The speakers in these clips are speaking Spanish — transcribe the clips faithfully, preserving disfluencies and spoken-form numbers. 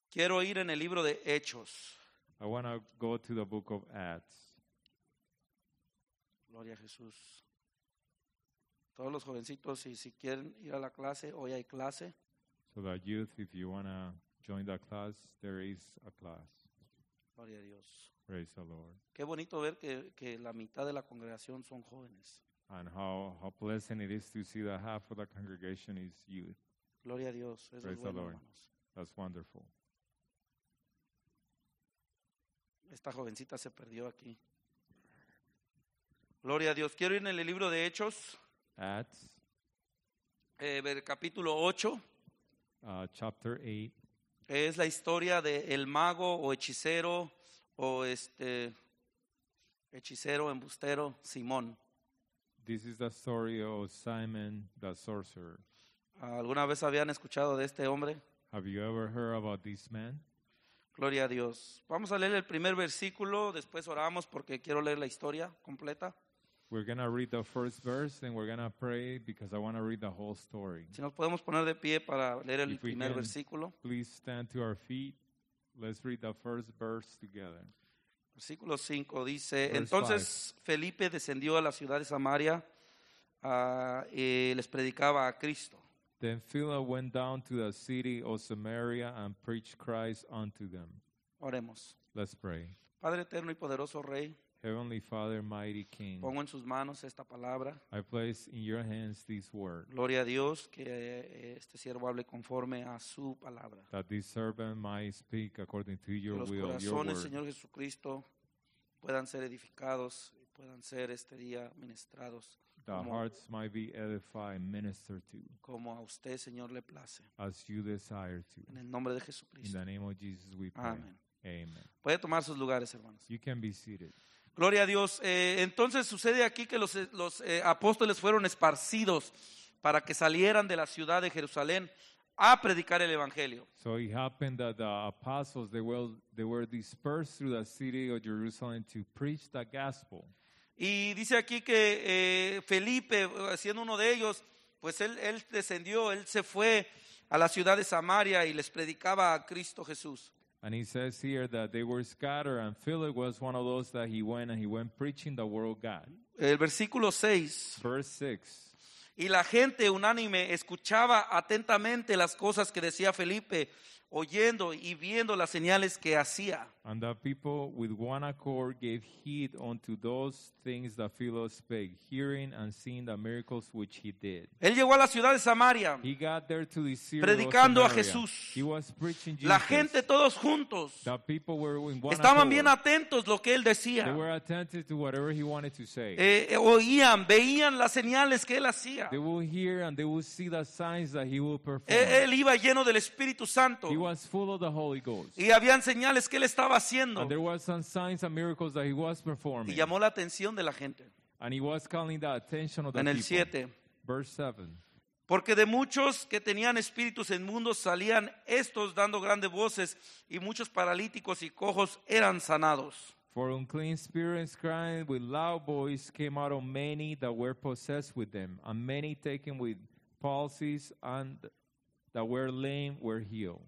Quiero ir en el libro de Hechos. I want to go to the book of Acts. Gloria a Jesús. Todos los jovencitos, y si quieren ir a la clase, hoy hay clase. So that youth, if you want to join the class, there is a class. Gloria a Dios. Praise the Lord. Qué bonito ver que, que la mitad de la congregación son jóvenes. And how, how pleasant it is to see that half of the congregation is youth. Gloria a Dios. Eso Praise es bueno, the Lord. hermanos. That's wonderful. Esta jovencita se perdió aquí. Gloria a Dios. Quiero ir en el libro de Hechos, Acts eh, ver, capítulo ocho. uh, chapter eight. Es la historia del mago o hechicero o este hechicero, embustero, Simón. This is the story of Simon the sorcerer. ¿Alguna vez habían escuchado de este hombre? Have you ever heard about this man? Gloria a Dios. Vamos a leer el primer versículo, después oramos porque quiero leer la historia completa. We're going to read the first verse and we're going to pray because I want to read the whole story. Si nos podemos poner de pie para leer el If we primer can, versículo. Please stand to our feet. Let's read the first verse together. Versículo cinco dice, Verse entonces Felipe descendió a la ciudad de Samaria uh, y les predicaba a Cristo. Then Philip went down to the city of Samaria and preached Christ unto them. Oremos. Let's pray. Padre eterno y poderoso Rey, Heavenly Father, mighty King, pongo en sus manos esta palabra. I place in your hands this word, Gloria a Dios, que eh, este siervo hable conforme a su palabra. that this servant might speak according to Que your los will, your corazones, word, Señor Jesucristo, puedan ser edificados y puedan ser este día ministrados the como, hearts might be edified and ministered to, como a usted, Señor, le place. as you desire to. En el nombre de In Jesucristo. the name of Jesus we pray. Amén. Amen. Puede tomar sus lugares, hermanos. You can be seated. Gloria a Dios. Eh, entonces sucede aquí que los, los eh, apóstoles fueron esparcidos para que salieran de la ciudad de Jerusalén a predicar el evangelio. So it happened that the apostles, they were, they were dispersed through the city of Jerusalem to preach the gospel. Y dice aquí que eh, Felipe, siendo uno de ellos, pues él, él descendió, él se fue a la ciudad de Samaria y les predicaba a Cristo Jesús. And he says here that they were scattered, and Philip was one of those that he went and he went preaching the word of God. El versículo seis. Verse six. Y la gente unánime escuchaba atentamente las cosas que decía Felipe, oyendo y viendo las señales que hacía. And the people with one accord gave heed unto those things that Philip spake, hearing and seeing the miracles which he did. Él llegó a la ciudad de Samaria, He got there to the city predicando of a Samaria. Jesús. He was preaching Jesus. La gente todos juntos The people were in one estaban accord. bien atentos lo que él They decía. were attentive to whatever he wanted to say. Eh, eh, oían, veían las señales que él hacía. They will hear and they will see the signs that he will perform. Eh, Él iba lleno del Espíritu Santo He was full of the Holy Ghost. y habían señales que él estaba haciendo And there was some signs and miracles that he was y performing. llamó la atención de la gente. And he was calling the attention of the En el people. siete. Verse seven. Porque de muchos que tenían espíritus inmundos salían estos dando grandes voces y muchos paralíticos y cojos eran sanados. For unclean spirits crying with loud voice came out of many that were possessed with them, and many taken with palsies and that were lame were healed.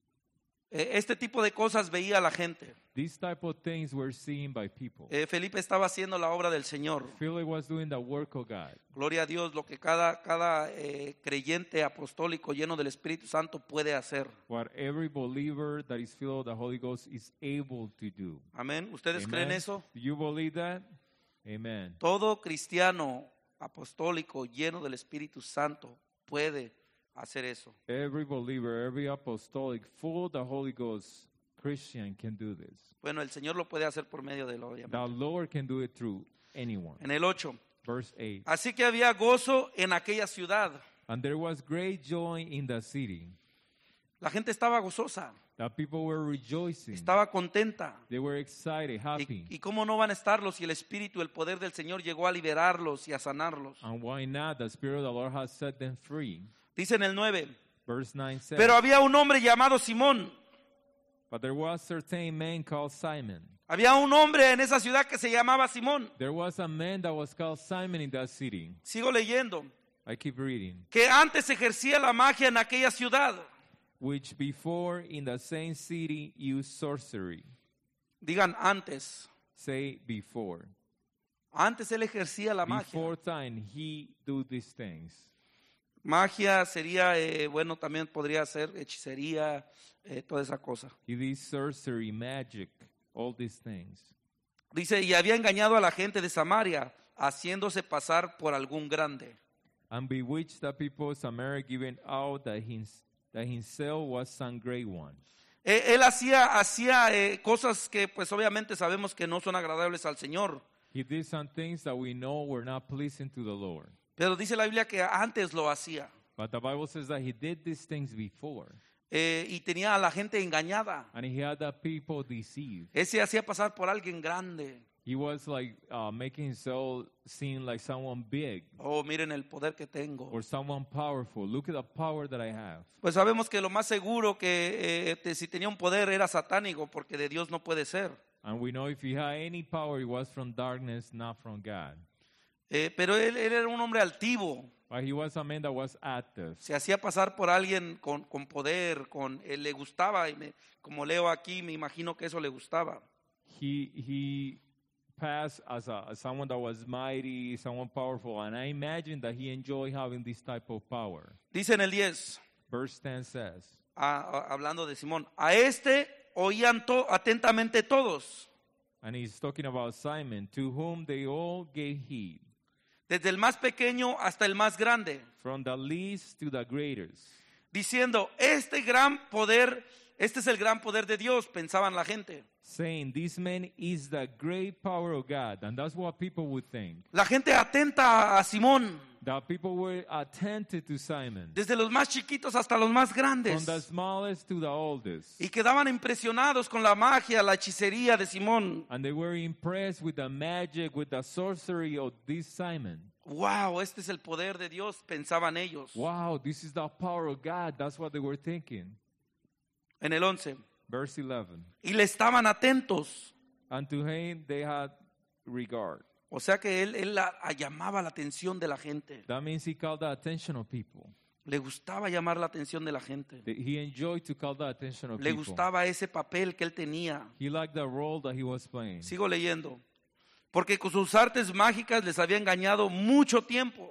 Eh, Este tipo de cosas veía la gente. These type of things were seen by people. Eh, Felipe estaba haciendo la obra del Señor. Philip was doing the work of God. Gloria a Dios, lo que cada, cada eh, creyente apostólico lleno del Espíritu Santo puede hacer. What every believer that is filled with the Holy Ghost is able to do. Amén. ¿Ustedes Amen. creen eso? Do you believe that? Amen. Todo cristiano apostólico lleno del Espíritu Santo puede hacer eso. Every believer, every apostolic, full of the Holy Ghost Christian can do this. Bueno, el Señor lo puede hacer por medio de lo The obviamente. Lord can do it through anyone. En el ocho. Verse eight. Así que había gozo en aquella ciudad. And there was great joy in the city. La gente estaba gozosa, The people were rejoicing. estaba contenta. They were excited, happy. ¿Y, y cómo no van a estarlos si el Espíritu, el poder del Señor llegó a liberarlos y a sanarlos? And why not? The Spirit of the Lord has set them free. Dice en el nueve. Verse nine says, Pero había un hombre llamado Simón. but there was a certain man called Simon. Había un hombre en esa ciudad que se llamaba Simón. There was a man that was called Simon in that city. Sigo leyendo. I keep reading. Que antes ejercía la magia en aquella ciudad. which before in the same city used sorcery. Digan antes. Say before. Antes él ejercía la magia. Before time he do these things. Magia sería, eh, bueno, también podría ser hechicería, eh, toda esa cosa. He did sorcery, magic, all these things. Dice, y había engañado a la gente de Samaria, haciéndose pasar por algún grande. And bewitched the people of Samaria, giving out that, his, that himself was some great one. Eh, él hacía, hacía eh, cosas que pues obviamente sabemos que no son agradables al Señor. He did some things that we know were not pleasing to the Lord. Pero dice la Biblia que antes lo hacía. But the Bible says that he did these things before. Eh, y tenía a la gente engañada. And he had the people deceived. Él se hacía pasar por alguien grande. He was like uh, making himself seem like someone big. Oh, miren el poder que tengo. Or someone powerful. Look at the power that I have. Pues sabemos que lo más seguro que eh, te, si tenía un poder era satánico, porque de Dios no puede ser. And we know if he had any power, it was from darkness, not from God. Eh, pero él, él era un hombre altivo. But he was a man that was active. Se hacía pasar por alguien con, con poder, con él le gustaba, y me, como leo aquí, me imagino que eso le gustaba. He he passed as, a, as someone that was mighty, someone powerful, and I imagine that he enjoyed having this type of power. Dice en el diez, Verse ten says, a, a, hablando de Simón, a este oían to, atentamente todos, and he's talking about Simon, to whom they all gave heed, desde el más pequeño hasta el más grande, from the least to the greatest, diciendo, este gran poder, este es el gran poder de Dios, pensaban la gente. saying, this man is the great power of God. And that's what people would think. La gente atenta a Simón, That people were attentive to Simon, desde los más chiquitos hasta los más from grandes, the smallest to the oldest. y quedaban impresionados con la magia, la hechicería de Simón. And they were impressed with the magic, with the sorcery of this Simon. Wow, este es el poder de Dios, pensaban ellos. Wow, this is the power of God. That's what they were thinking. En el once, Verse eleven. y le estaban atentos. And to him they had regard. O sea que él, él la, llamaba la atención de la gente. That means he called the attention of people. Le gustaba llamar la atención de la gente. That He enjoyed to call the attention of Le people. gustaba ese papel que él tenía. He liked the role that he was playing. Sigo leyendo. Porque con sus artes mágicas les había engañado mucho tiempo.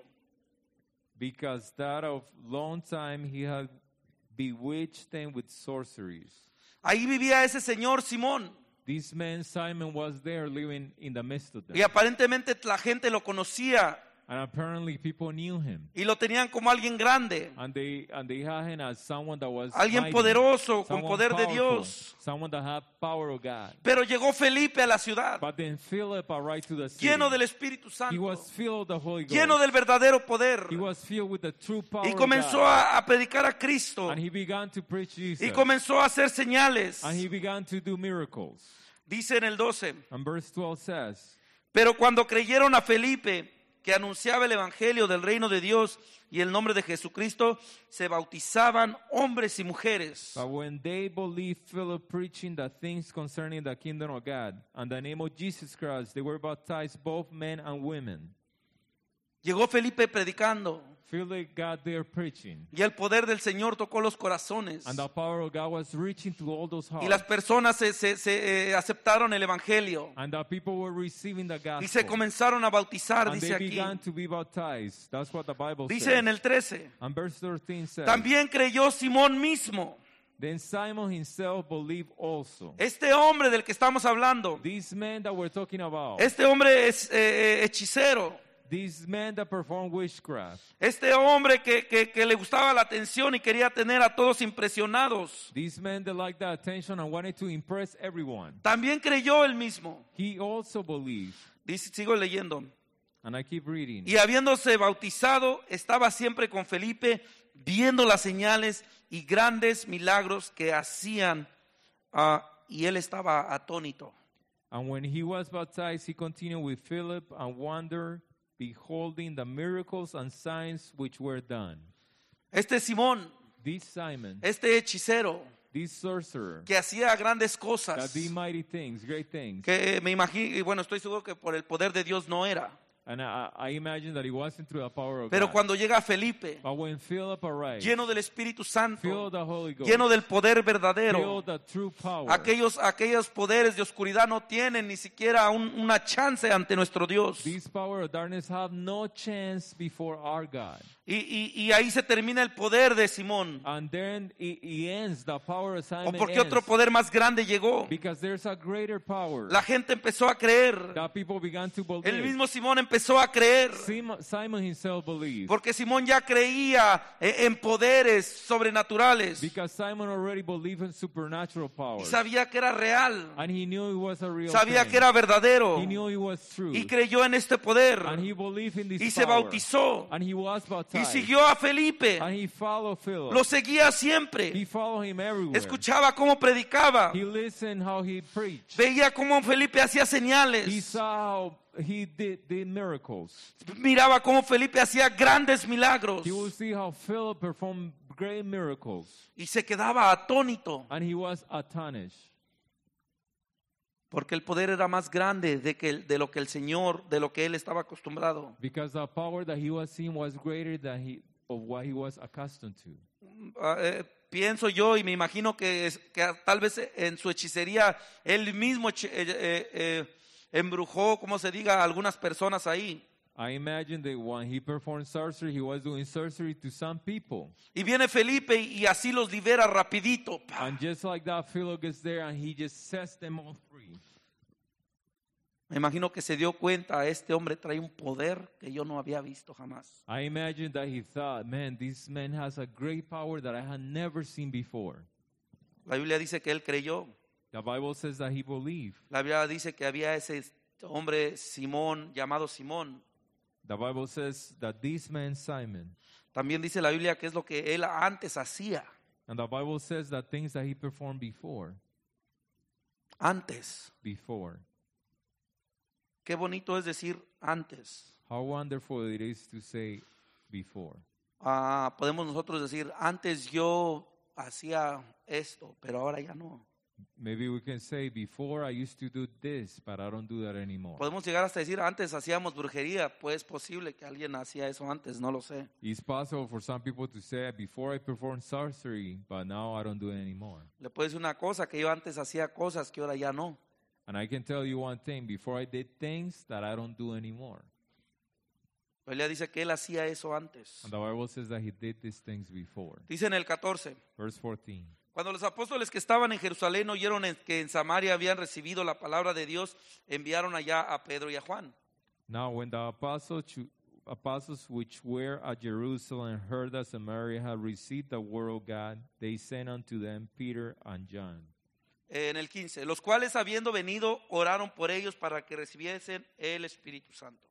Because that of long time he had bewitched them with sorceries. Ahí vivía ese señor Simón. This man Simon was there living in the midst of them. Y aparentemente la gente lo conocía. And apparently people knew him. Y lo tenían como alguien grande. And they and they had him as someone that was Alguien mighty, poderoso, con someone poder de powerful, Dios. Someone that had power of God. Pero llegó Felipe a la ciudad, But then Philip arrived to the city. lleno del Espíritu He Santo, was filled with the Holy Ghost. lleno del verdadero poder. He was filled with the true power Y of comenzó God. a, a predicar a Cristo. And he began to preach Jesus. Y comenzó a hacer señales. And he began to do miracles. Dice en el doce, And verse twelve says, pero cuando creyeron a Felipe, que anunciaba el evangelio del reino de Dios y el nombre de Jesucristo, se bautizaban hombres y mujeres. but when they believed Philip preaching the things concerning the kingdom of God and the name of Jesus Christ, they were baptized, both men and women. Llegó Felipe predicando Philip got there preaching. y el poder del Señor tocó los corazones. And the power of God was reaching to all those Y las hearts. personas se, se- se, eh, aceptaron el evangelio And the people were receiving the y se gospel. comenzaron a bautizar, And dice they aquí. began to be baptized. That's what the Bible Dice says. en el trece, And verse thirteen says, también creyó Simón mismo. then Simon himself believed also. Este hombre del que estamos hablando, This man that we're talking about, este hombre es eh, eh, hechicero, this man that performed witchcraft, este hombre que, que, que le gustaba la atención y quería tener a todos impresionados, this man that liked the attention and wanted to impress everyone, también creyó él mismo. he also believed. Dice, sigo leyendo. And I keep reading. Y habiéndose bautizado, estaba siempre con Felipe, viendo las señales y grandes milagros que hacían, ah, y él estaba atónito. And when he was baptized, he continued with Philip and wondered, beholding the miracles and signs which were done. Este Simón, This Simon, este hechicero, this sorcerer, que hacía grandes that cosas, did mighty things, great things. que me imagino, y bueno, estoy seguro que por el poder de Dios no era, And I, I imagine that it wasn't through the power of Pero God. cuando llega Felipe, But when Philip arrived, lleno del Espíritu filled Santo, the Holy Ghost, lleno del poder verdadero, filled the true power, aquellos, aquellos poderes de oscuridad no tienen ni siquiera un- una chance ante nuestro Dios. these power of darkness have no chance before our God. Y, y, y ahí se termina el poder de Simón. And then it, it ends, the power of ¿O Simon porque otro ends, poder más grande llegó? because there's a greater power. La gente empezó a creer. That people began to believe. El mismo Simón empezó a creer. Simon, Simon himself believed. Porque Simón ya creía eh, en poderes sobrenaturales. Because Simon already believed in supernatural Y powers. sabía que era real. And he knew it was a real Sabía thing. que era verdadero. He knew it was true. Y creyó en este poder. And he believed in this Y se power. bautizó. And he was Y baptized. siguió a Felipe. And he followed Philip. Lo seguía He siempre. followed him everywhere. Escuchaba cómo predicaba. He listened how he preached. Veía cómo Felipe hacía He señales. saw how he did, did miracles. Miraba cómo Felipe hacía grandes milagros. He would see how Philip performed great miracles. Y se quedaba atónito. And he was astonished. Porque el poder era más grande de, que, de lo que el Señor, de lo que él estaba acostumbrado. Because the power that he was seeing was greater than he, of what he was accustomed to. Ah, eh, pienso yo y me imagino que, es- que tal vez en su hechicería él mismo hechi- eh, eh, eh, embrujó, como se diga, a algunas personas ahí. I imagine that when he performed sorcery, he was doing sorcery to some people. Y viene Felipe y, y así los libera rapidito. Pa. And just like that, Philip gets there and he just sets them all free. Me imagino que se dio cuenta, este hombre trae un poder que yo no había visto jamás. I imagine that he thought, man, this man has a great power that I had never seen before. La Biblia dice que él creyó. The Bible says that he believed. La Biblia dice que había ese hombre Simón, llamado Simón. The Bible says that this man, Simon, También dice la Biblia que es lo que él antes hacía. and the Bible says that things that he performed before, Antes. before. Qué bonito es decir antes. How wonderful it is to say before. Ah, podemos nosotros decir, antes yo hacía esto, pero ahora ya no. Maybe we can say, before I used to do this, but I don't do that anymore. Podemos llegar hasta decir, antes hacíamos brujería, pues es posible que alguien hacía eso antes, no lo sé. It's possible for some people to say, before I performed sorcery, but now I don't do it anymore. Le puedo decir una cosa, que yo antes hacía cosas que ahora ya no. And I can tell you one thing, before I did things that I don't do anymore. La Biblia dice que él hacía eso antes. And the Bible says that he did these things before. Dice en el catorce, Verse fourteen. cuando los apóstoles que estaban en Jerusalén oyeron en- que en Samaria habían recibido la palabra de Dios, enviaron allá a Pedro y a Juan. Now when the apostles, chu- apostles which were at Jerusalem heard that Samaria had received the word of God, they sent unto them Peter and John. Eh, En el quince, los cuales habiendo venido oraron por ellos para que recibiesen el Espíritu Santo.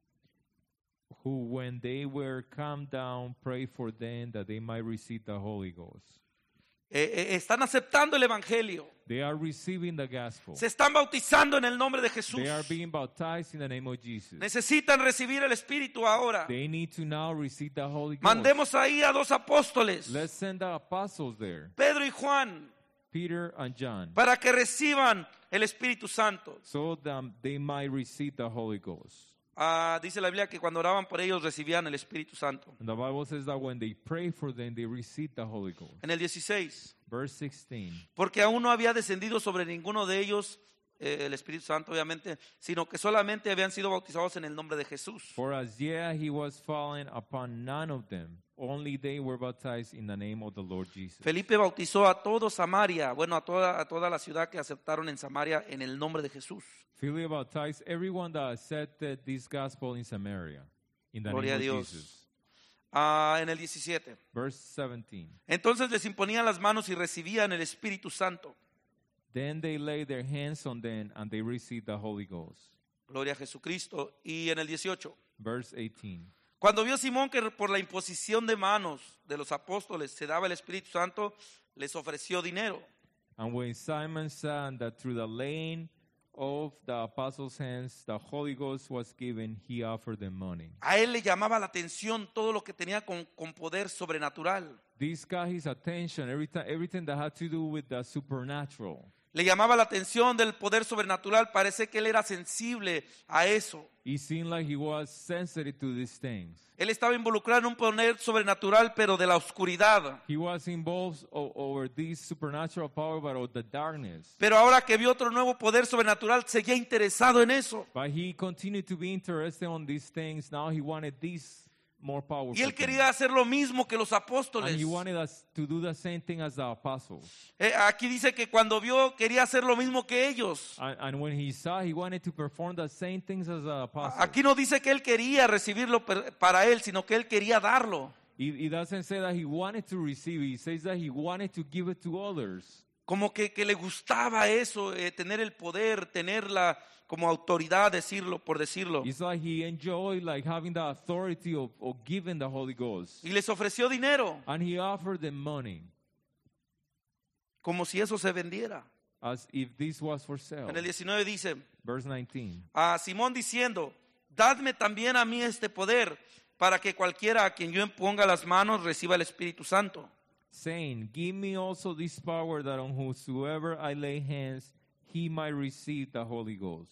Who, when they were come down, prayed for them that they might receive the Holy Ghost. Eh, eh, están aceptando el Evangelio. They are receiving the gospel. Se están bautizando en el nombre de Jesús. They are being baptized in the name of Jesus. Necesitan recibir el Espíritu ahora. They need to now receive the Holy Ghost. Mandemos ahí a dos apóstoles, Let's send the apostles there, Pedro y Juan, Peter and John, para que reciban el Espíritu Santo. so that they might receive the Holy Ghost. Ah, dice la Biblia que cuando oraban por ellos recibían el Espíritu Santo. And the Bible says that when they pray for them, they receive the Holy Ghost. En el dieciséis, Verse sixteen. porque aún no había descendido sobre ninguno de ellos eh, el Espíritu Santo, obviamente, sino que solamente habían sido bautizados en el nombre de Jesús. For as yet he was fallen upon none of them, only they were baptized in the name of the Lord Jesus. Felipe bautizó a todo Samaria, bueno, a toda, a toda la ciudad que aceptaron en Samaria en el nombre de Jesús. Philip baptized everyone that accepted this gospel in Samaria, in the Gloria a name of Dios. Jesus. Ah, en el diecisiete. Verse seventeen. Entonces les imponían las manos y recibían el Espíritu Santo. Then they laid their hands on them and they received the Holy Ghost. Gloria a Jesucristo. Y en el dieciocho. Verse eighteen. Cuando vio Simón que por la imposición de manos de los apóstoles se daba el Espíritu Santo, les ofreció dinero. And when Simon saw that through the laying of the apostles' hands the Holy Ghost was given, he offered them money. A él le llamaba la atención todo lo que tenía con, con poder sobrenatural. This got his attention. Every time, everything that had to do with the supernatural. Le llamaba la atención del poder sobrenatural. Parece que él era sensible a eso. He seemed like he was sensitive to these things. Él estaba involucrado en un poder sobrenatural, pero de la oscuridad. He was involved o- over this supernatural power, but of the darkness. Pero ahora que vio otro nuevo poder sobrenatural, seguía interesado en eso. But he continued to be interested on these things. Now he wanted these more powerful Y él things. quería hacer lo mismo que los And apóstoles. he wanted us to do the same thing as the apostles. Eh, aquí dice que cuando vio, quería hacer lo mismo que ellos. And, and when he saw, he wanted to perform the same things as the apostles. Aquí no dice que él quería recibirlo per- para él, sino que él quería darlo. He, he doesn't say that he wanted to receive it. He says that he wanted to give it to others. Como que, que le gustaba eso, eh, tener el poder, tenerla como autoridad, decirlo, por decirlo. It's like he enjoyed like having the authority of, of giving the Holy Ghost. Y les ofreció dinero, And he offered them money como si eso se vendiera. as if this was for sale. En el diecinueve dice, Verse nineteen. a Simón diciendo, dadme también a mí este poder, para que cualquiera a quien yo imponga las manos reciba el Espíritu Santo. Saying, give me also this power that on whosoever I lay hands, he might receive the Holy Ghost.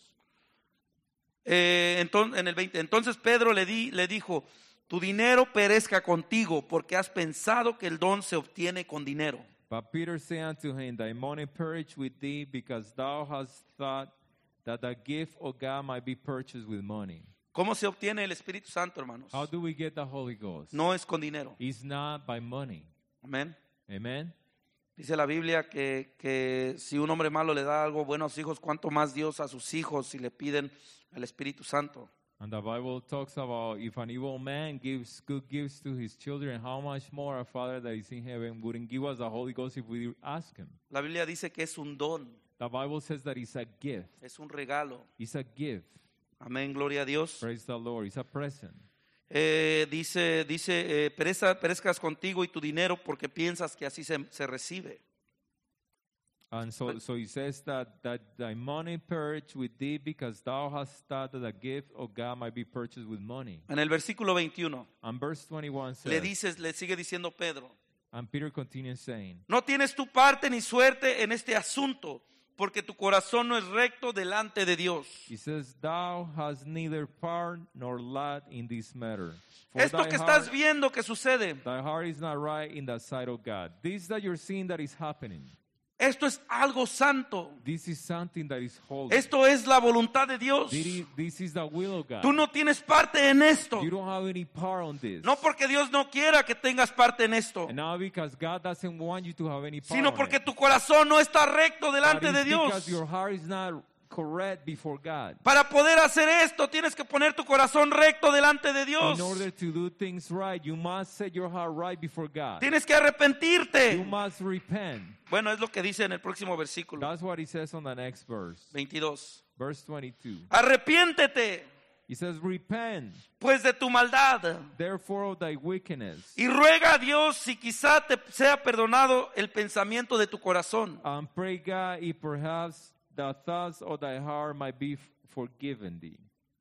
Eh, entonces, en el veinte, entonces Pedro le, di, le dijo, tu dinero perezca contigo, porque has pensado que el don se obtiene con dinero. But Peter said unto him, thy money perish with thee, because thou hast thought that the gift of God might be purchased with money. ¿Cómo se obtiene el Espíritu Santo, hermanos? How do we get the Holy Ghost? No es con dinero. It's not by money. Amén. Amen? Dice la Biblia que, que si un hombre malo le da algo bueno a sus hijos, ¿cuánto más Dios a sus hijos si le piden el Espíritu Santo? And the Bible talks about if an evil man gives good gifts to his children, how much more our Father that is in heaven wouldn't give us the Holy Ghost if we ask him. La Biblia dice que es un don, The Bible says that it's a gift. es un regalo. It's a gift. Amén, gloria a Dios. Praise the Lord. It's a present. Eh, dice, dice eh, pereza, perezcas contigo y tu dinero porque piensas que así se, se recibe. And so, so he says that, that thy money perish with thee, because thou hast thought that the gift of God might be purchased with money. En el versículo veintiuno And verse twenty-one le says, dices, le sigue diciendo Pedro, and Peter continues saying, no tienes tu parte ni suerte en este asunto, porque tu corazón no es recto delante de Dios. he says, thou hast neither part nor lot in this matter. For Esto thy que heart, estás viendo que sucede, thy heart is not right in the sight of God. This that you're seeing that is happening, esto es algo santo. this is something that is holy. Esto es la voluntad de Dios. This is, this is the will of God. Tú no tienes parte en esto. You don't have any part on this. No porque Dios no quiera que tengas parte en esto, And not because God doesn't want you to have any part sino on porque it. tu corazón no está recto But delante it's de Dios. because your heart is not correct before God. Para poder hacer esto, tienes que poner tu corazón recto delante de Dios. In order to do things right, you must set your heart right before God. Tienes que You arrepentirte. must repent. Bueno, es lo que dice en el próximo versículo That's what he says on the next verse. veintidós. Verse twenty-two. Arrepiéntete, He says, repent, pues, de tu maldad, therefore, of thy wickedness, y ruega a Dios si quizá te sea perdonado el pensamiento de tu corazón. and pray God if perhaps the thoughts of thy heart might be f- forgiven thee.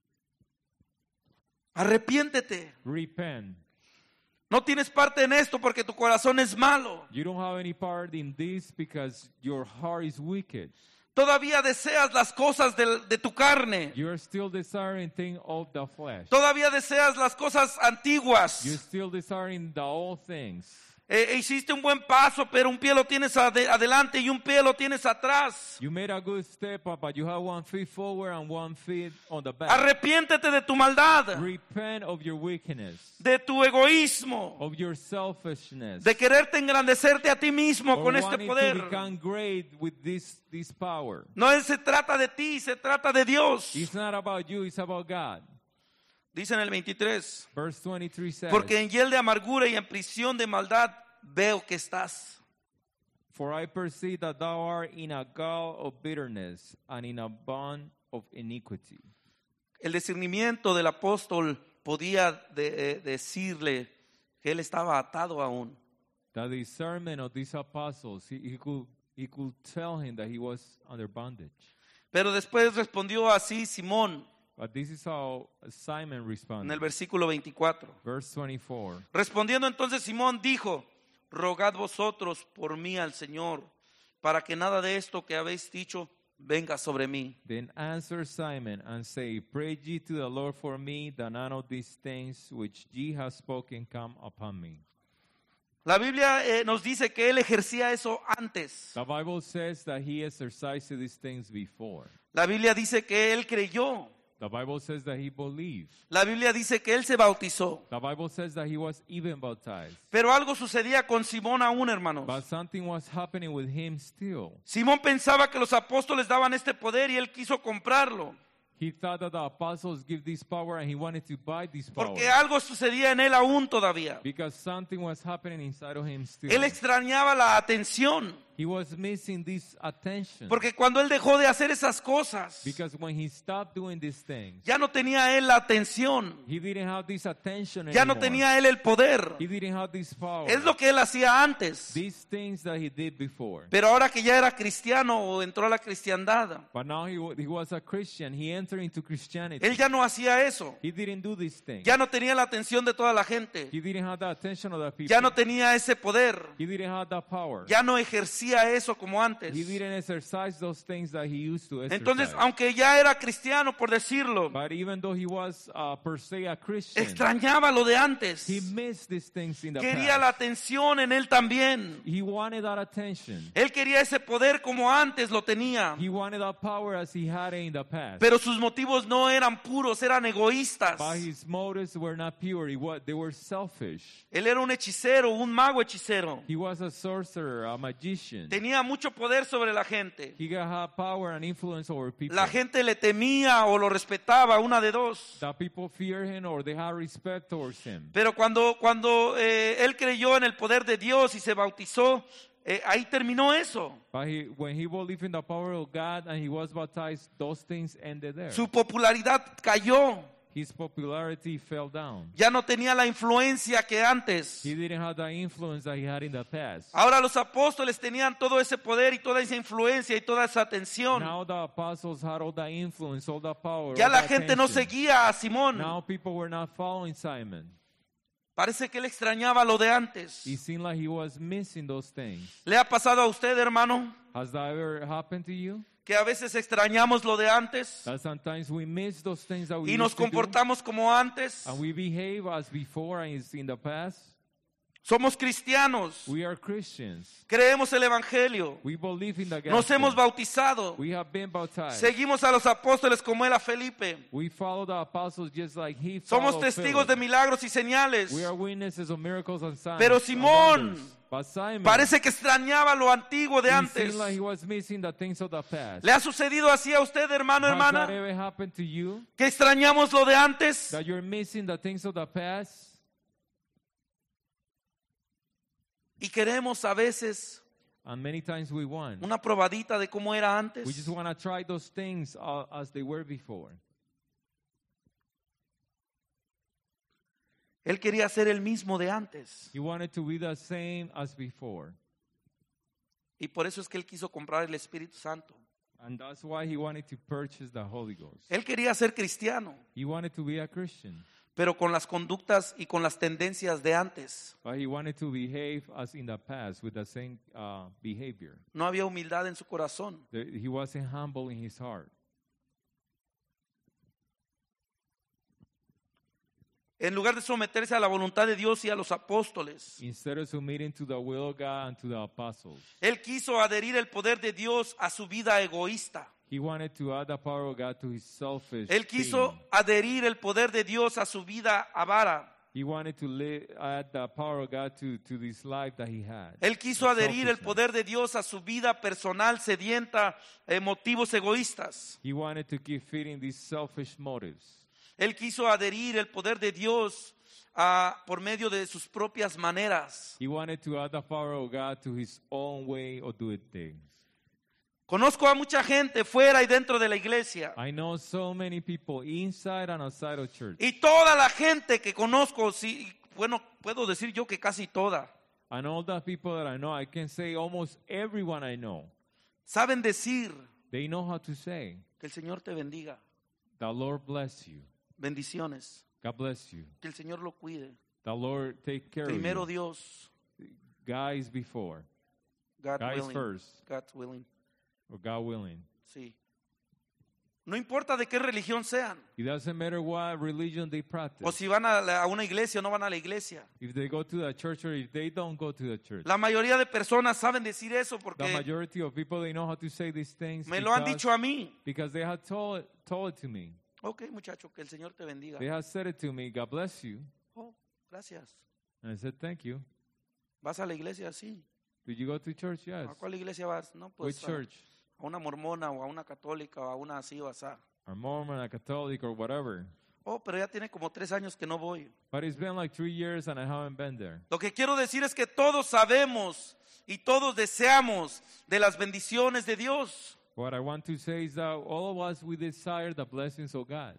Arrepiéntete. Repent. No tienes parte en esto porque tu corazón es malo. You don't have any part in this because your heart is wicked. Todavía deseas las cosas de, de tu carne. You are still desiring things of the flesh. Todavía deseas las cosas antiguas. You're still desiring the old things. Eh, hiciste un buen paso, pero un pie lo tienes ade- adelante y un pie lo tienes atrás. You made a good step up, but you have one foot forward and one foot on the back. Arrepiéntete de tu maldad, Repent of your wickedness, de tu egoísmo, of your selfishness, de quererte engrandecerte a ti mismo of con este wanting to poder. become great with this, this power. No es- se trata de ti, se trata de Dios. It's not about you, it's about God. Dice en el veintitrés, Verse twenty-three says, porque en hiel de amargura y en prisión de maldad veo que estás. For I perceive that thou art in a gall of bitterness and in a bond of iniquity. El discernimiento del apóstol podía de- eh, decirle que él estaba atado aún. The discernment of these apostles, he, he could he could tell him that he was under bondage. Pero después respondió así Simón But this is how Simon en el responded. versículo veinticuatro. Verse twenty-four. Respondiendo entonces Simón dijo, rogad vosotros por mí al Señor, para que nada de esto que habéis dicho venga sobre mí. Then answered Simon and say, Pray ye to the Lord for me, that none of these things which ye have spoken come upon me. La Biblia eh, nos dice que él ejercía eso antes. The Bible says that he exercised these things before. La Biblia dice que él creyó. The Bible says that he believed. La Biblia dice que él se bautizó. The Bible says that he was even baptized. Pero algo sucedía con Simón aún, hermanos. But something was happening with him still. Simón pensaba que los apóstoles daban este poder y él quiso comprarlo. He thought that the apostles give this power and he wanted to buy this power. Porque algo sucedía en él aún todavía. Because something was happening inside of him still. Él extrañaba la atención. He was missing this attention. Porque cuando él dejó de hacer esas cosas, Because when he stopped doing these things, ya no tenía él la atención. he didn't have this attention Ya no anymore. tenía él el poder. He didn't have this power. Es lo que él hacía antes. These things that he did before. Pero ahora que ya era cristiano o entró a la cristiandad, But now he, wa- he was a Christian. He entered into Christianity. él ya no hacía eso. He didn't do these things. Ya no tenía la atención de toda la gente. He didn't have the attention of the people. Ya no tenía ese poder. He didn't have the power. Ya no ejercía eso como antes. He didn't exercise those things that he used to exercise. Entonces, aunque ya era cristiano, por decirlo, But even though he was uh, per se a Christian, extrañaba lo de antes. he missed these things in the Quería la past. atención en él también. He wanted that attention. Él quería ese poder como antes lo tenía. He wanted that power as he had it in the past. Pero sus motivos no eran puros, eran egoístas. But his motives were not pure. He was, they were selfish. Él era un hechicero, un mago hechicero. He was a sorcerer, a magician. Tenía mucho poder sobre la gente. He got had power and influence over people. La gente le temía o lo respetaba, una de dos. That people fear him or they have respect towards him. Pero cuando, cuando eh, él creyó en el poder de Dios y se bautizó, eh, ahí terminó eso. But he, when he believed in the power of God and he was baptized, those things ended there. Su popularidad cayó. His popularity fell down. Ya no tenía la influencia que antes. He didn't have the influence that he had in the past. Ahora los apóstoles tenían todo ese poder y toda esa influencia y toda esa atención. Now the apostles had all the influence, all the power. Ya all la the gente no attention. seguía a Simón. Now people were not following Simon. Parece que él extrañaba lo de antes. It seemed like he was missing those things. ¿Le ha pasado a usted, hermano, Has that ever happened to you? que a veces extrañamos lo de antes That sometimes we miss those things that we y nos used to do, comportamos como antes? and we behave as before and it's in the past? Somos cristianos, We are Christians. creemos el evangelio, We believe in the gospel. nos hemos bautizado, We have been baptized. seguimos a los apóstoles como él a Felipe, We follow the apostles just like he somos followed testigos de Philip. milagros y señales. We are witnesses of miracles and signs. Pero and Simón wonders. But Simon, Parece que extrañaba lo antiguo de he antes. seemed like he was missing the things of the past. ¿Le ha sucedido así a usted, hermano, Has that hermana? ever happened to you? Que extrañamos lo de antes. That you're missing the things of the past? Y queremos a veces And many times we want. una probadita de cómo era antes. We just want to try those things uh, as they were before. Él quería ser el mismo de antes. He wanted to be the same as before. Y por eso es que él quiso comprar el Espíritu Santo. And that's why he wanted to purchase the Holy Ghost. Él quería ser cristiano, He wanted to be a Christian. pero con las conductas y con las tendencias de antes. But he wanted to behave as in the past with the same uh, behavior. No había humildad en su corazón. There- He wasn't humble in his heart. En lugar de someterse a la voluntad de Dios y a los apóstoles, Instead of submitting to the will of God and to the apostles, él quiso adherir el poder de Dios a su vida egoísta. he wanted to add the power of God to his selfish Él quiso thing. adherir el poder de Dios a su vida avara. He wanted to li- add the power of God to, to this life that he had. Él quiso The adherir el selfishness. poder de Dios a su vida personal sedienta, eh, motivos egoístas. He wanted to keep feeding these selfish motives. Él quiso adherir el poder de Dios ah, por medio de sus propias maneras. He wanted to add the power of God to his own way of doing things. Conozco a mucha gente fuera y dentro de la iglesia. I know so many people inside and outside of church. Y toda la gente que conozco, sí, bueno, puedo decir yo que casi toda, And all the people that I know, I can say almost everyone I know, saben decir they know how to say, que el Señor te bendiga. the Lord bless you. Bendiciones. God bless you. Que el Señor lo cuide. The Lord take care Primero of you. Dios. guys before. God Guys willing. first. God's willing. Or God willing. Sí. No importa de qué religión sean. It doesn't matter what religion they practice. O si van a, la- a una iglesia o no van a la iglesia. If they go to the church or if they don't go to the church. La mayoría de personas saben decir eso The porque majority of people, they know how to say these things me lo han because, dicho a mí. because they have told, told it to me. Ok, muchacho, que el Señor te bendiga. They have said it to me. God bless you. Oh, gracias. And I said, thank you. ¿Vas a la iglesia? Sí. Did you go to church? Yes. ¿A cuál iglesia vas? No, Which pues a, church? a una mormona o a una católica o a una así o asá. A Mormon, a Catholic, or whatever. Oh, pero ya tiene como tres años que no voy. But it's been like three years and I haven't been there. Lo que quiero decir es que todos sabemos y todos deseamos de las bendiciones de Dios. What I want to say is that all of us, we desire the blessings of God.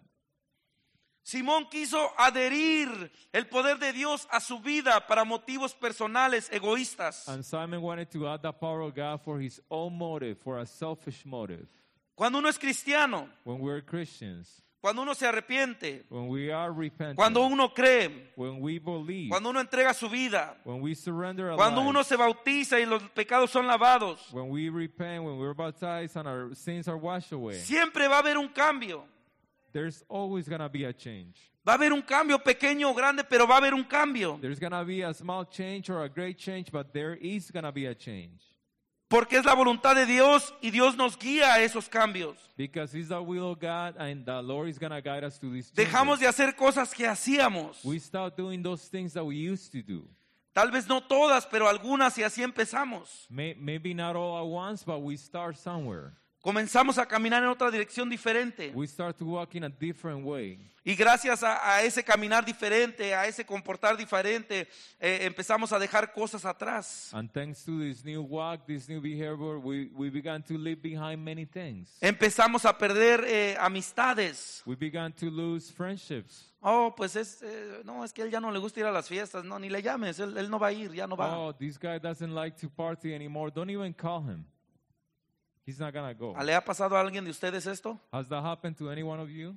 Simón quiso adherir el poder de Dios a su vida para motivos personales egoístas. And Simon wanted to add the power of God for his own motive, for a selfish motive. Cuando uno es cristiano, When we're Christians, cuando uno se arrepiente, when we are repentant, cuando uno cree, when we believe, cuando uno entrega su vida, when we surrender our cuando lives, uno se bautiza y los pecados son lavados, when we repent, when we're baptized and our sins are washed away, siempre va a haber un cambio. there's always going to be a change. Va a haber un cambio pequeño o grande, pero va a haber un cambio. There's going to be a small change or a great change, but there is going to be a change. Porque es la voluntad de Dios y Dios nos guía a esos cambios. Because it's the will of God and the Lord is going to guide us to these Dejamos changes. de hacer cosas que hacíamos. We start doing those things that we used to do. Tal vez no todas, pero algunas y así empezamos. May, maybe not all at once, but we start somewhere. Comenzamos a caminar en otra dirección diferente. We start to walk in a different way. Y gracias a, a ese caminar diferente, a ese comportar diferente, eh, empezamos a dejar cosas atrás. And thanks to this new walk, this new behavior, we, we began to leave behind many things. Empezamos a perder eh, amistades. We began to lose friendships. Oh, pues es, eh, no, es que él ya no le gusta ir a las fiestas. No, ni le llames, él, él no va a ir, ya no va. Oh, this guy doesn't like to party anymore. Don't even call him. He's not going to go. ¿Le ha pasado a alguien de ustedes esto? Has that happened to any one of you?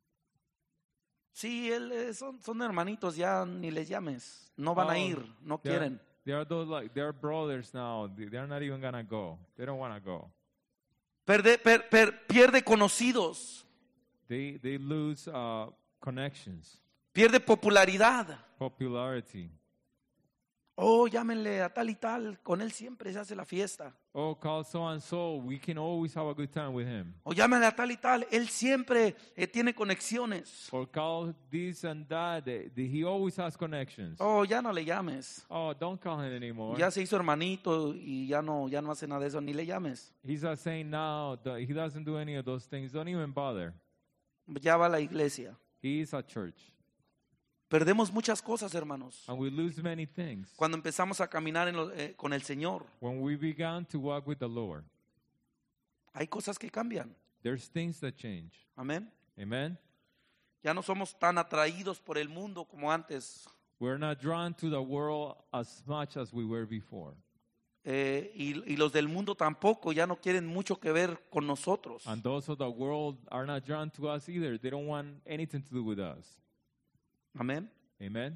Sí, él, eh, son, son hermanitos, ya ni les llames. No van a Oh, ir, no They're, quieren. they are those like they're brothers now. They- They're not even gonna go. They don't wanna go. Perde- per- per- pierde conocidos, They they lose uh, connections, pierde popularidad. popularity. Oh, llámenle a tal y tal, con él siempre se hace la fiesta. Oh, call so and so. We can always have a good time with him. O llámenle a tal y tal, él siempre eh, tiene conexiones. Or call this and that. They- they- he always has connections. Oh, ya no le llames. Oh, don't call him anymore. Ya se hizo hermanito y ya no, ya no hace nada de eso, ni le llames. He's not saying now. That he doesn't do any of those things. Don't even bother. Ya va a la iglesia. He is at church, Perdemos muchas cosas, hermanos, and we lose many things cuando empezamos a caminar en lo- eh, con el Señor. when we began to walk with the Lord. Hay cosas que cambian. There's things that change. Amén. Amen. Ya no somos tan atraídos por el mundo como antes. We're not drawn to the world as much as we were before. Eh, y, y los del mundo tampoco, ya no quieren mucho que ver con nosotros. And those of the world are not drawn to us either. They don't want anything to do with us. Amén. Amen.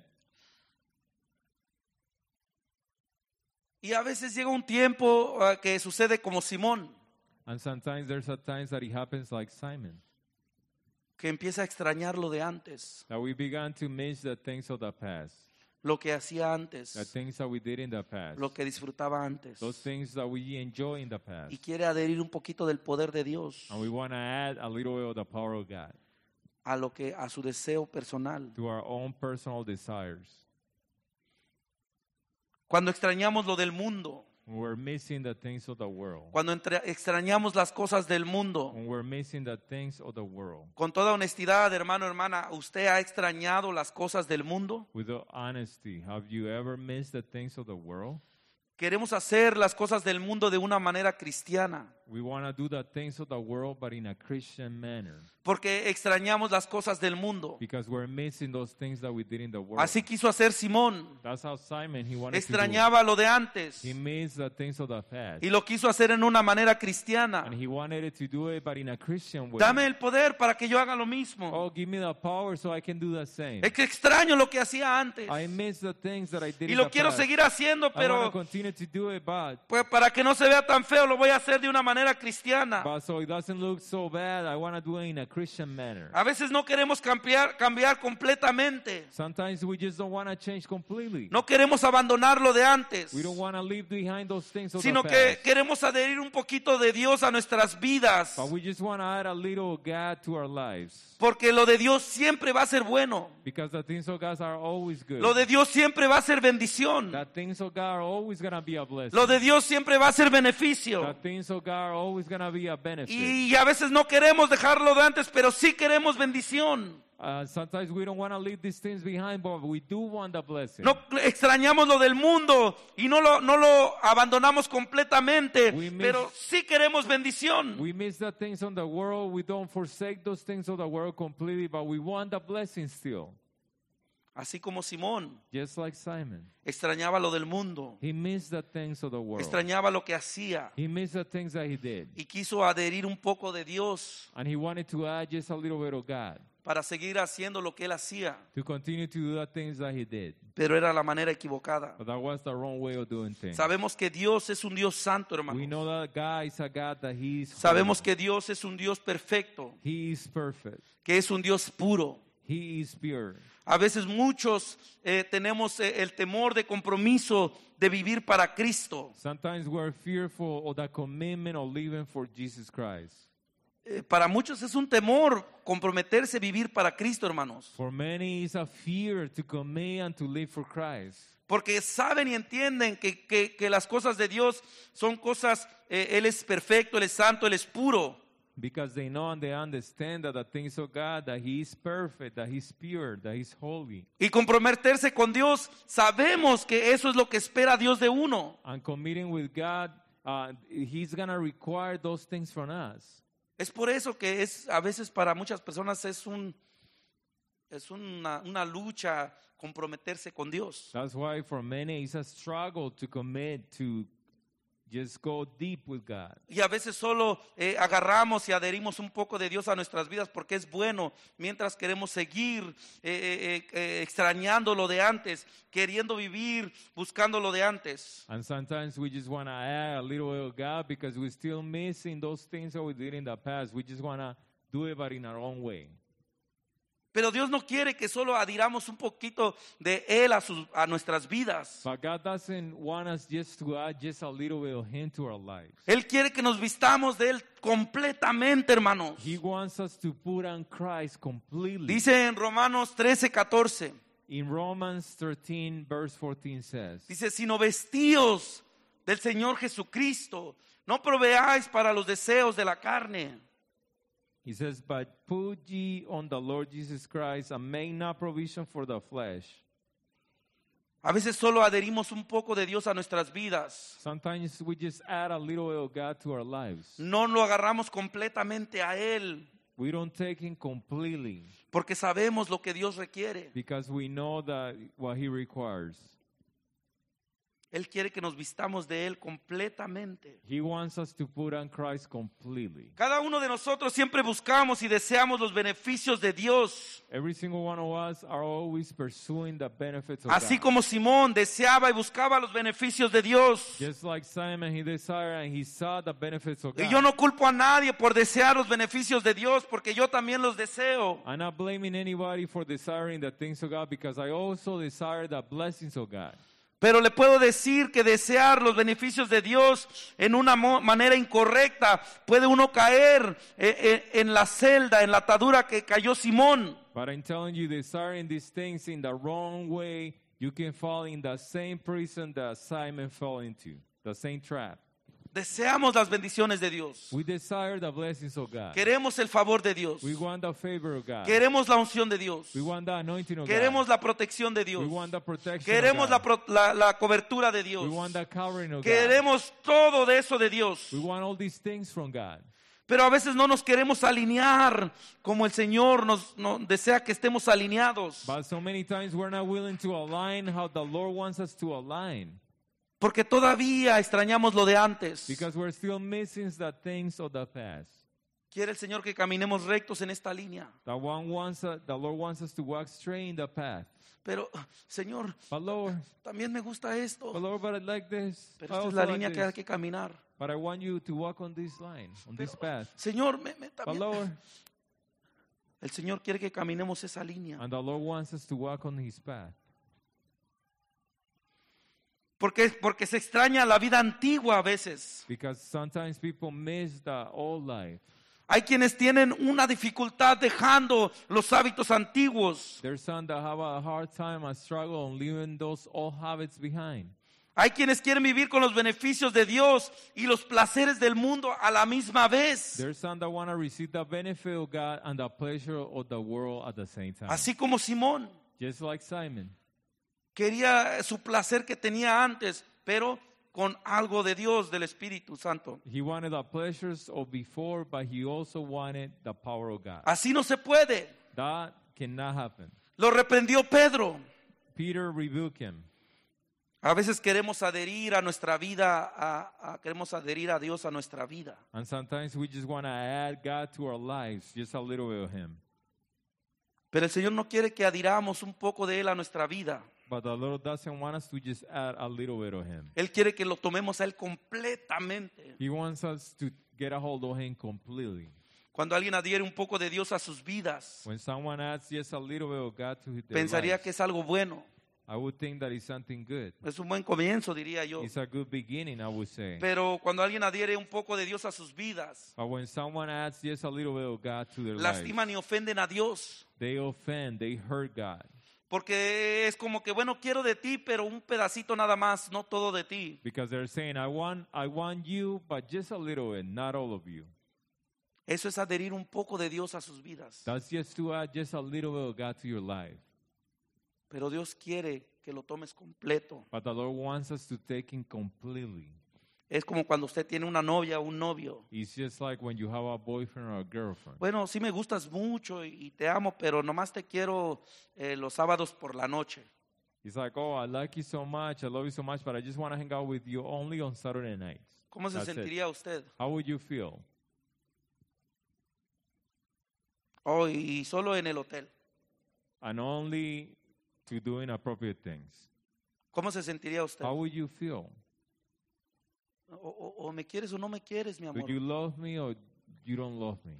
Y a veces llega un tiempo ah, que sucede como Simón, And sometimes there's a times that it happens like Simon, que empieza a extrañar lo de antes, that we began to miss the things of the past, lo que hacía antes, the things that we did in the past, lo que disfrutaba antes. those things that we enjoy in the past. Y quiere adherir un poquito del poder de Dios And we want to add a little bit of the power of God a lo que a su deseo personal. to our own personal desires. Cuando extrañamos lo del mundo, When we're missing the things of the world, cuando entre- extrañamos las cosas del mundo, when we're missing the things of the world, con toda honestidad, hermano, hermana, ¿usted ha extrañado las cosas del mundo? with the honesty, have you ever missed the things of the world? Queremos hacer las cosas del mundo de una manera cristiana. We want to do the things of the world, but in a Christian manner. Porque extrañamos las cosas del mundo. Because we're missing those things that we did in the world. Así quiso hacer Simón. That's how Simon, he wanted Extrañaba to lo de antes. do. He missed the things of the past. Y lo quiso hacer en una manera cristiana. And he wanted it to do it, but in a Christian way. Dame el poder para que yo haga lo mismo. Oh, give me the power so I can do the same. Es que extraño lo que hacía antes. I miss the things that I did Y in lo the quiero past. seguir haciendo, I want to pero continue to do it, but, pues para que no se vea tan feo, lo voy a hacer de una manera cristiana. but so it doesn't look so bad, I want to do it in a Christian manner. A veces no queremos cambiar, cambiar completamente. Sometimes we just don't want to change completely. No queremos abandonar lo de antes, We don't want to leave behind those things of sino the que past. queremos adherir un poquito de Dios a nuestras vidas. But we just want to add a little of God to our lives. Porque lo de Dios siempre va a ser bueno. Because the things of God are always good. Lo de Dios siempre va a ser bendición. The things of God are always going to be a blessing. Lo de Dios siempre va a ser The beneficio. things of God are always going to be a benefit. Y a veces no queremos dejarlo de antes, pero sí queremos bendición. Uh, sometimes we don't want to leave these things behind, but we do want the blessing. No extrañamos lo del mundo y no lo, no lo abandonamos completamente, We miss- pero sí queremos bendición. We miss the things on the world. We don't forsake those things of the world completely, but we want the blessing still. Así como Simón Just like Simon. extrañaba lo del mundo, He missed the things of the world. extrañaba lo que hacía He missed the things that he did. y quiso adherir un poco de Dios And he wanted to add just a little bit of God para seguir haciendo lo que él hacía, to continue to do the things that he did. pero era la manera equivocada. But that was the wrong way of doing things. Sabemos que Dios es un Dios santo, We hermanos. know that God is a God that he is Sabemos holy. que Dios es un Dios perfecto, He is perfect. que es un Dios puro. He is pure. A veces muchos eh, tenemos eh, el temor de compromiso de vivir para Cristo. Sometimes we're fearful of the commitment of living for Jesus Christ. Eh, para muchos es un temor comprometerse a vivir para Cristo, hermanos. For many, it's a fear to commit and to live for Christ. Porque saben y entienden que, que- que las cosas de Dios son cosas, eh, Él es perfecto, Él es santo, Él es puro. Because they know and they understand that the things of God, that He is perfect, that He's pure, that He's holy. Y comprometerse con Dios, sabemos que eso es lo que espera Dios de uno. And committing with God, uh, He's going to require those things from us. Es por eso que es a veces para muchas personas es un es una, una lucha comprometerse con Dios. That's why for many, it's a struggle to commit, to just go deep with God. Y a veces solo eh, agarramos y adherimos un poco de Dios a nuestras vidas porque es bueno, mientras queremos seguir eh, eh, eh, extrañando lo de antes, queriendo vivir, buscando lo de antes. And sometimes we just want to add a little bit of God because we're still missing those things that we did in the past. We just want to do it, but in our own way. Pero Dios no quiere que solo adhiramos un poquito de Él a, sus, a nuestras vidas. But God doesn't want us just to add just a little bit of Him to our lives. Él quiere que nos vistamos de Él completamente, hermanos. He wants us to put on Christ completely. Dice en Romanos trece, catorce. In Romans thirteen, verse fourteen says, Dice, sino vestíos del Señor Jesucristo, no proveáis para los deseos de la carne. He says, but put ye on the Lord Jesus Christ and make not provision for the flesh. A veces solo adherimos un poco de Dios a nuestras vidas. Sometimes we just add a little bit of God to our lives. No lo agarramos completamente a Él, We don't take Him completely porque sabemos lo que Dios requiere. because we know that what He requires. Él quiere que nos vistamos de Él completamente. He wants us to put on Christ completely. Cada uno de nosotros siempre buscamos y deseamos los beneficios de Dios. Every single one of us are always pursuing the benefits of Así God. como Simón deseaba y buscaba los beneficios de Dios. Just like Simon, he desired and he saw the benefits of God. Y yo no culpo a nadie por desear los beneficios de Dios, porque yo también los deseo. I'm not blaming anybody for desiring the things of God because I also desire the blessings of God. Pero le puedo decir que desear los beneficios de Dios en una mo- manera incorrecta puede uno caer eh, eh, en la celda, en la atadura que cayó Simón. But I'm telling you, desiring these things in the wrong way, you can fall in the same prison that Simon fell into, the same trap. Deseamos las bendiciones de Dios. We desire the blessings of God. Queremos el favor de Dios. We want the favor of God. Queremos la unción de Dios. We want the anointing of Queremos God. la protección de We Dios. want the protection Queremos of la, God. pro- la, la cobertura de Dios. We want the covering of God. Queremos todo de eso de Dios. We want all these things from God. Pero a veces no nos queremos alinear como el Señor nos, nos desea que estemos alineados. But so many times we're not willing to align how the Lord wants us to align. Porque todavía extrañamos lo de antes. Because we're still missing the things of the past. Quiere el Señor que caminemos rectos en esta línea. The, one wants us, the Lord wants us to walk straight in the path. Pero, Señor, But Lord, también me gusta esto. but Lord, but I like this. Pero I esta es also la like línea que hay this. que caminar. But I want you to walk on this line, on this Pero, path. Señor, me- me- But también- Lord, el Señor quiere que caminemos esa línea. and the Lord wants us to walk on His path. Porque, porque se extraña la vida antigua a veces. Because sometimes people miss the old life. Hay quienes tienen una dificultad dejando los hábitos antiguos. There's some that have a hard time, a struggle on leaving those old habits behind. Hay quienes quieren vivir con los beneficios de Dios y los placeres del mundo a la misma vez. There's some that want to receive the benefit of God and the pleasure of the world at the same time. Así como Simón Just like Simon. quería su placer que tenía antes, pero con algo de Dios, del Espíritu Santo. He wanted the pleasures of before, but he also wanted the power of God. Así no se puede. That cannot happen. Lo reprendió Pedro. Peter rebuked him. A veces queremos adherir a nuestra vida, a, a- queremos adherir a Dios a nuestra vida. And sometimes we just want to add God to our lives, just a little bit of Him. Pero el Señor no quiere que adhiramos un poco de Él a nuestra vida. But the Lord doesn't want us to just add a little bit of Him. Él quiere que lo tomemos a Él completamente. He wants us to get a hold of Him completely. Cuando alguien adhiere un poco de Dios a sus vidas, When someone adds just a little bit of God to their pensaría lives, que es algo bueno. I would think that is something good. Es un buen comienzo, diría yo. It's a good beginning, I would say. Pero cuando alguien adhiere un poco de Dios a sus vidas, But when someone adds just a little bit of God to their lives, lastiman y ofenden a Dios. they offend, they hurt God. Porque es como que, bueno, quiero de ti, pero un pedacito nada más, no todo de ti. Because they're saying, I want, I want you, but just a little bit, not all of you. Eso es adherir un poco de Dios a sus vidas. That's just to add just a little bit of God to your life. Pero Dios quiere que lo tomes completo. But the Lord wants us to take Him completely. Es como cuando usted tiene una novia o un novio. It's just like when you have a boyfriend or a girlfriend. Bueno, sí me gustas mucho y y te amo, pero nomás te quiero eh, los sábados por la noche. It's like, oh, I like you so much, I love you so much, but I just want to hang out with you only on Saturday nights. ¿Cómo se That's it. sentiría usted? How would you feel? Oh, y solo en el hotel. And only to do inappropriate things. ¿Cómo se sentiría usted? How would you feel? O, o- o me quieres o no me quieres, mi Do amor. you love me or you don't love me?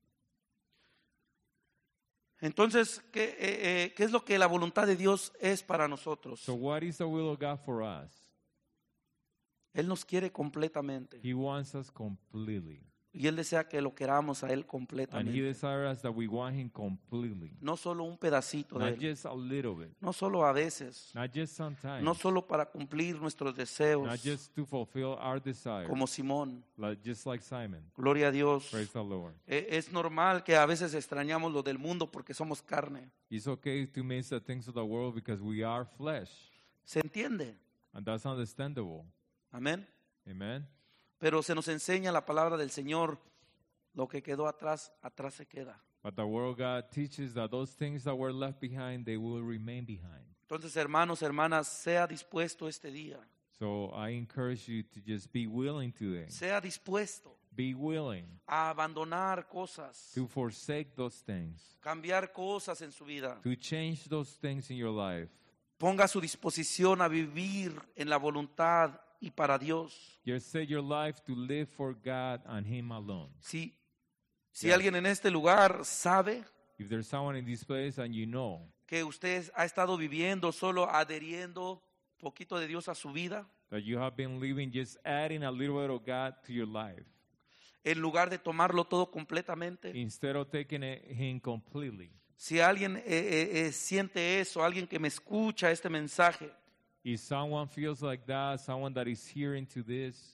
Entonces, ¿qué, eh, eh, ¿qué es lo que la voluntad de Dios es para nosotros? So what is the will of God for us? Él nos quiere completamente. He wants us completely. Y Él desea que lo queramos a Él And He completamente. desires that we want Him completely. No solo un pedacito de Not Él. just a little bit. No solo a veces. Not just sometimes. No solo para cumplir nuestros Not deseos. just to fulfill our desires. Como Simón. Like, just like Simon. Gloria a Dios. Praise the Lord. Eh, Es normal que a veces extrañamos lo del mundo porque somos carne. It's okay to miss the things of the world because we are flesh. ¿Se entiende? And that's understandable. Amén. Amen. Pero se nos enseña la palabra del Señor. Lo que quedó atrás, atrás se queda. But the word of God teaches that those things that were left behind, they will remain behind. Entonces, hermanos, hermanas, sea dispuesto este día. So I encourage you to just be willing today. Sea dispuesto Be willing a abandonar cosas, to forsake those things, cambiar cosas en su vida. to change those things in your life. Ponga a su disposición a vivir en la voluntad y para Dios. Just set your life to live for God and Him alone. Si, si Yes. alguien en este lugar sabe If there's someone in this place and you know que usted ha estado viviendo solo adheriendo poquito de Dios a su vida, that you have been living just adding a little bit of God to your life, en lugar de tomarlo todo completamente, instead of taking it, Him completely. si alguien eh, eh, eh, siente eso, alguien que me escucha este mensaje, If someone feels like that, someone that is hearing to this,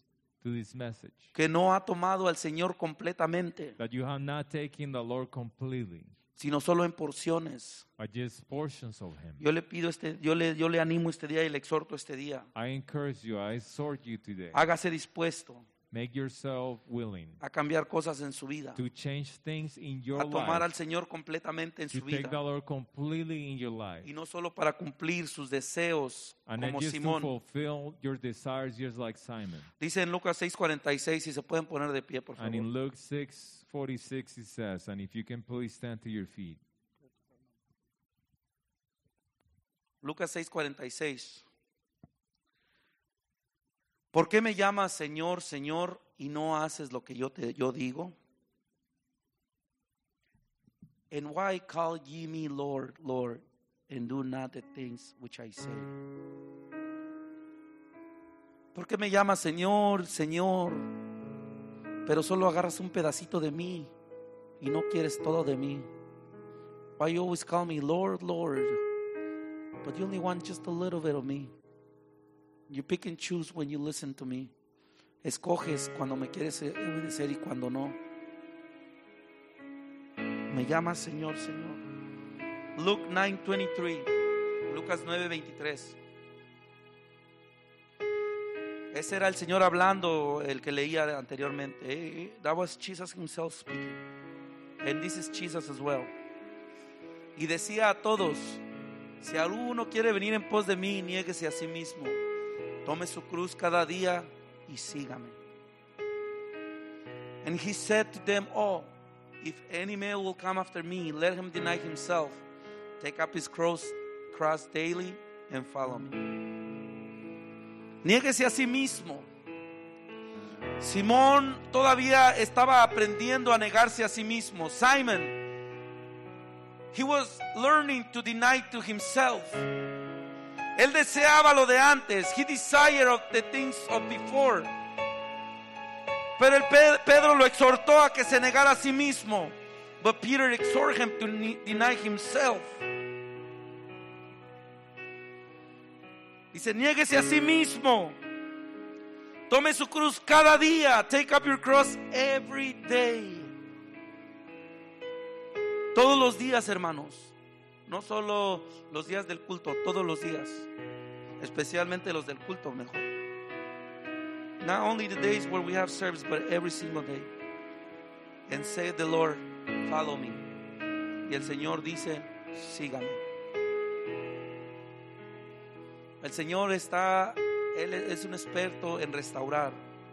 to this message. que no ha tomado al Señor completamente, That you have not taken the Lord completely, sino solo en porciones. but just portions of Him. Yo le pido este, yo le, yo le animo este día y le exhorto este día. I encourage you, I exhort you today. Hágase dispuesto Make yourself willing a cambiar cosas en su vida, to change things in your a tomar al life, Señor completamente en to su take vida. the Lord completely in your life, Y no solo para cumplir sus deseos and not como just to Simón. fulfill your desires just like Simon. Dice en Lucas seis cuarenta y seis, si se pueden poner de pie, por And in favor. Luke six forty-six it says, and if you can please stand to your feet. Lucas seis cuarenta y seis. ¿Por qué me llamas Señor, Señor, y no haces lo que yo te yo digo? And why call ye me Lord, Lord, and do not the things which I say? ¿Por qué me llamas Señor, Señor, pero solo agarras un pedacito de mí y no quieres todo de mí? Why you always call me Lord, Lord, but you only want just a little bit of me? You pick and choose when you listen to me. Escoges cuando me quieres obedecer y cuando no. Me llamas Señor, Señor. Luke nine twenty-three. Lucas nueve veintitrés. Ese era el Señor hablando, el que leía anteriormente. That was Jesus himself speaking. And this is Jesus as well. Y decía a todos: si alguno quiere venir en pos de mí, niéguese a sí mismo. Tome su cruz cada día y sígame. And he said to them all, if any man will come after me, let him deny himself, take up his cross, cross daily and follow me. Niéguese a sí mismo. Simón todavía estaba aprendiendo a negarse a sí mismo. Simon, he was learning to deny to himself. Él deseaba lo de antes. He desired of the things of before. Pero el Pedro lo exhortó a que se negara a sí mismo. But Peter exhorted him to deny himself. Dice: niéguese a sí mismo. Tome su cruz cada día. Take up your cross every day. Todos los días, hermanos. No solo los días del culto, todos los días. Especialmente los del culto, mejor. Not only the days where we have service, but every single day. And say the Lord, follow me. Y el Señor dice, sígame. El Señor está, Él es un experto en restaurar,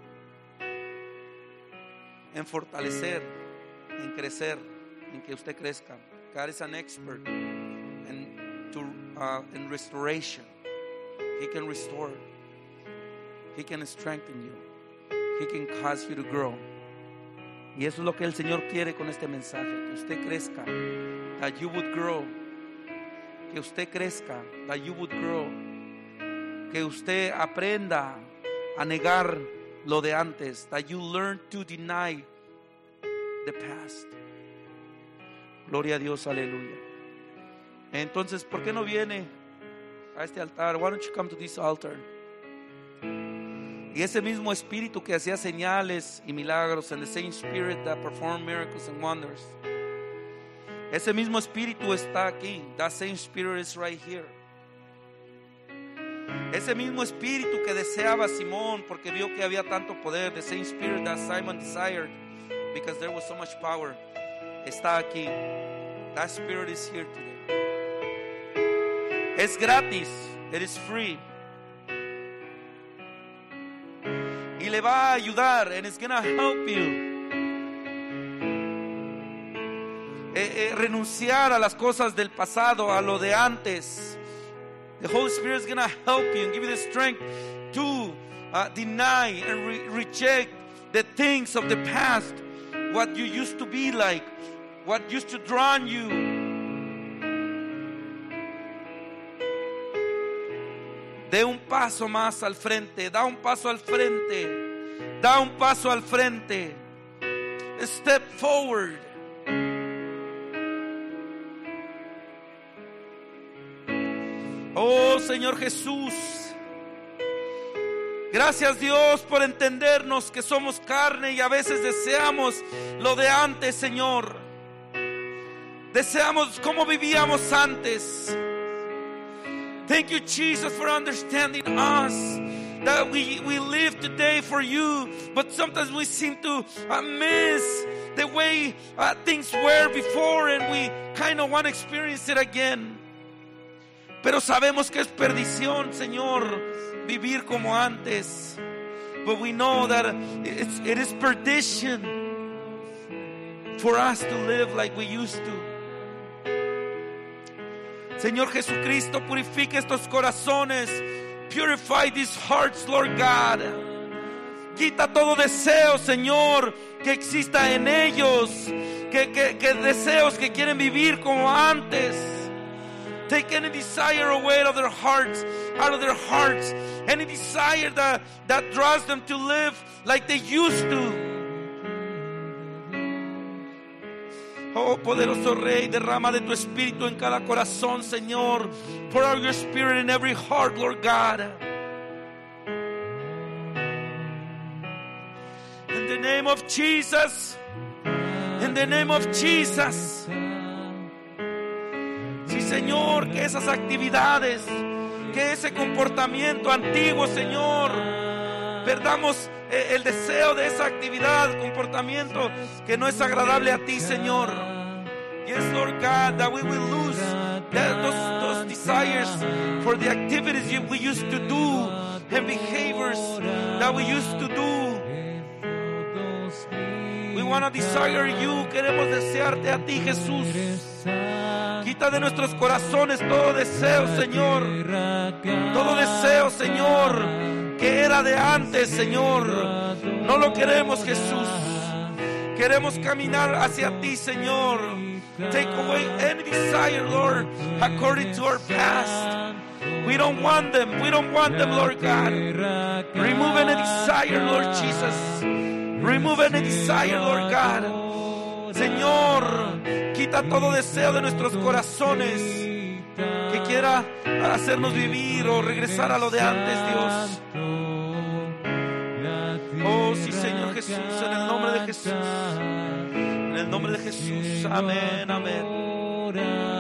en fortalecer, en crecer, en que usted crezca. God is an expert in, to, uh, in restoration. He can restore. He can strengthen you. He can cause you to grow. Y eso es lo que el Señor quiere con este mensaje, que usted crezca, that you would grow, que usted crezca, that you would grow, que usted aprenda a negar lo de antes, that you learn to deny the past. Gloria a Dios, aleluya. Entonces, ¿por qué no viene a este altar? Why don't you come to this altar? Y ese mismo espíritu que hacía señales y milagros, and the same spirit that performed miracles and wonders, ese mismo espíritu está aquí. That same spirit is right here. Ese mismo espíritu que deseaba Simón porque vio que había tanto poder, the same spirit that Simon desired because there was so much power, está aquí. That spirit is here today. Es gratis. It is free. Y le va a ayudar, and it's gonna help you. Eh, eh, renunciar a las cosas del pasado, a lo de antes. The Holy Spirit is gonna help you and give you the strength to uh, deny and re- reject the things of the past, what you used to be like, what used to draw on you. De un paso más al frente, da un paso al frente, da un paso al frente. Step forward. Oh Señor Jesús, Gracias, Dios, por entendernos que somos carne y a veces deseamos lo de antes, Señor. Deseamos cómo vivíamos antes. Thank you, Jesus, for understanding us. That we, we live today for you, but sometimes we seem to uh, miss the way uh, things were before, and we kind of want to experience it again. Pero sabemos que es perdición, Señor, vivir como antes. But we know that it's, it is perdition for us to live like we used to. Señor Jesucristo, purifica estos corazones. Purify these hearts, Lord God. Quita todo deseo, Señor, que exista en ellos. Que, que, que deseos que quieren vivir como antes. Take any desire away out of their hearts, out of their hearts. Any desire that, that draws them to live like they used to. Oh, poderoso Rey, derrama de tu Espíritu en cada corazón, Señor. Pour out your Spirit in every heart, Lord God. In the name of Jesus. In the name of Jesus. Sí, Señor, que esas actividades, que ese comportamiento antiguo, Señor, perdamos el deseo de esa actividad, comportamiento que no es agradable a ti, Señor. Yes, Lord God, that we will lose that, those, those desires for the activities we used to do and behaviors that we used to do. We want to desire you. Queremos desearte a ti, Jesús. Quita de nuestros corazones todo deseo, Señor. Todo deseo, Señor, que era de antes, Señor. No lo queremos, Jesús. Queremos caminar hacia ti, Señor. Take away any desire, Lord, according to our past. We don't want them. We don't want them, Lord God. Remove any desire, Lord Jesus. Remove any desire, Lord God. Señor, quita todo deseo de nuestros corazones que quiera hacernos vivir o regresar a lo de antes, Dios. Oh, sí, Señor Jesús, en el nombre de Jesús. En el nombre de Jesús. Amén, amén.